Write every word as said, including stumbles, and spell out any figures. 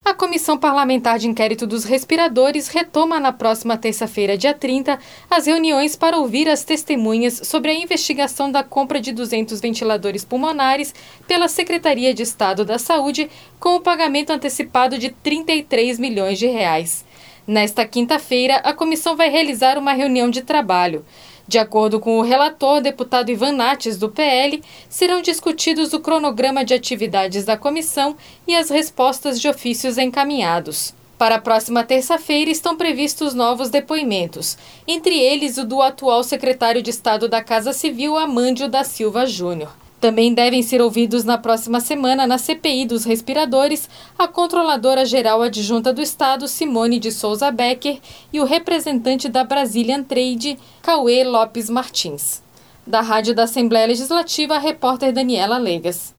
A Comissão Parlamentar de Inquérito dos Respiradores retoma na próxima terça-feira, dia trinta, as reuniões para ouvir as testemunhas sobre a investigação da compra de duzentos ventiladores pulmonares pela Secretaria de Estado da Saúde, com o pagamento antecipado de trinta e três milhões de reais. Nesta quinta-feira, a comissão vai realizar uma reunião de trabalho. De acordo com o relator, deputado Ivan Nates, do P L, serão discutidos o cronograma de atividades da comissão e as respostas de ofícios encaminhados. Para a próxima terça-feira estão previstos novos depoimentos, entre eles o do atual secretário de Estado da Casa Civil, Amândio da Silva Júnior. Também devem ser ouvidos na próxima semana na C P I dos respiradores a Controladora-Geral Adjunta do Estado, Simone de Souza Becker, e o representante da Brazilian Trade, Cauê Lopes Martins. Da Rádio da Assembleia Legislativa, a repórter Daniela Legas.